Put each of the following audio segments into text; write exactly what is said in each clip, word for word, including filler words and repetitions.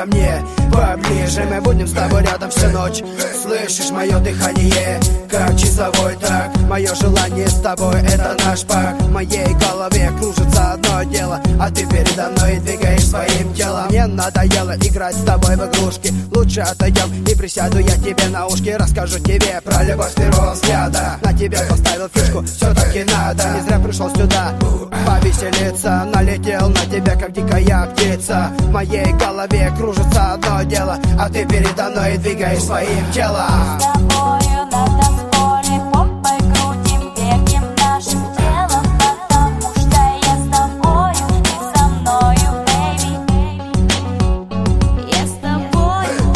ко мне поближе. Мы будем с тобой рядом всю ночь. Слышишь мое дыхание, как часовой так. Мое желание с тобой, это наш пакт. В моей голове кружится одно дело, а ты передо мной двигаешь своим телом. Мне надоело играть с тобой в игрушки. Лучше отойдем и присяду я тебе на ушки. Расскажу тебе про любовь с первого взгляда. На тебя поставил фишку, все-таки надо. Не зря пришел сюда повеселиться. Налетел на тебя, как дикая птица. В моей голове кружится одно дело, а ты передо мной двигаешь своим телом. С тобою на танцполе попой крутим, вертим нашим телом, потому что я с тобою, ты со мною, baby. Я с тобою,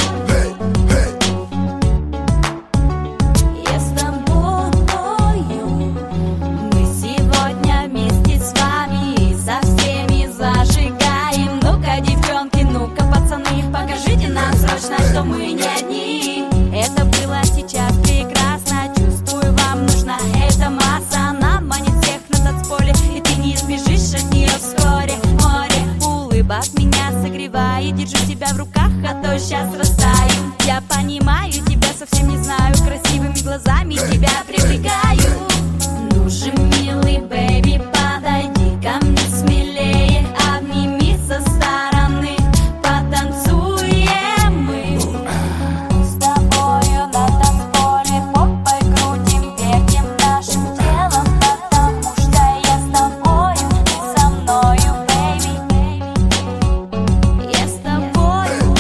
я с тобою. Мы сегодня вместе с вами и со всеми зажигаем. Ну-ка, девчонки, ну-ка, пацаны, покажите нам срочно, что мы не одни. Это было сейчас прекрасно, чувствую, вам нужна эта масса. Она манит всех на танцполе, и ты не избежишь от нее вскоре. Море улыбок меня согревает, держу тебя в руках, а то сейчас растаю. Я понимаю тебя, совсем не знаю, красивыми глазами тебя привлекаю. Ну же, милый бэйби, подойди ко мне смелее, обними со стороны, потанцуем мы. С тобою на танцполе попой крутим, вертим нашим телом, потому что я с тобою, ты со мною, baby. Я с тобою,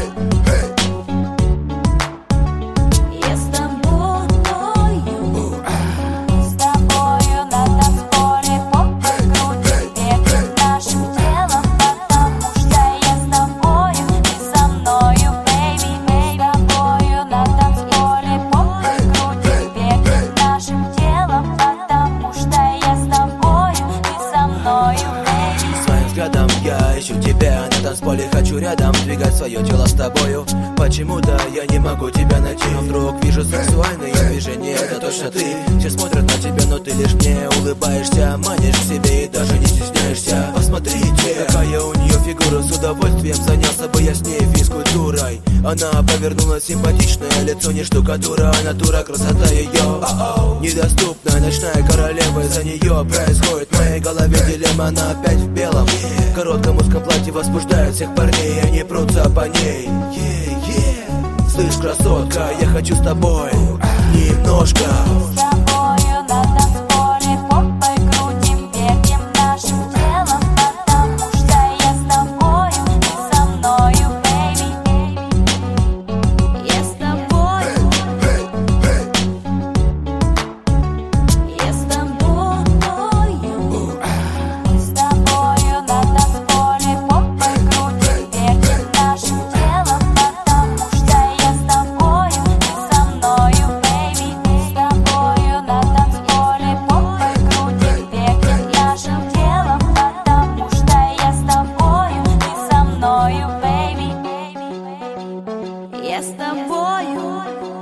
я с тобою. С тобою на танцполе попой крутим, вертим нашим телом, потому что я с тобою, ты со мною, baby. С тобою на танцполе попой крутим, вертим нашим телом, потому что я с тобою, ты со мною, baby. Своим взглядом я ищу тебя на танцполе, хочу рядом двигать свое тело с тобою. Почему-то я не могу тебя найти, но вдруг вижу сексуальные движения. Это точно ты, все смотрят на тебя, но ты лишь мне улыбаешься, манишь к себе и даже не стесняешься. Посмотрите, какая у нее фигура, с удовольствием занялся бы я с ней физкультурой. Она повернула симпатичное лицо, не штукатура, а натура, красота ее недоступная, ночная королева, из-за нее происходит в моей голове дилемма. Она опять в белом, в коротком узком платье возбуждает всех парней, они прутся по ней. Yeah, yeah. Слышь, красотка, я хочу с тобой немножко. С тобою на танцполе попой крутим, вертим нашим телом, потому что я с тобою, ты со мною, baby. Я с тобою, я с тобою. С тобою на танцполе попой крутим, вертим нашим телом, потому что я с тобою, ты со мною, baby. С тобою на танцполе попой крутим, вертим нашим телом, потому что я с тобою, ты со мною, baby. Я с тобою.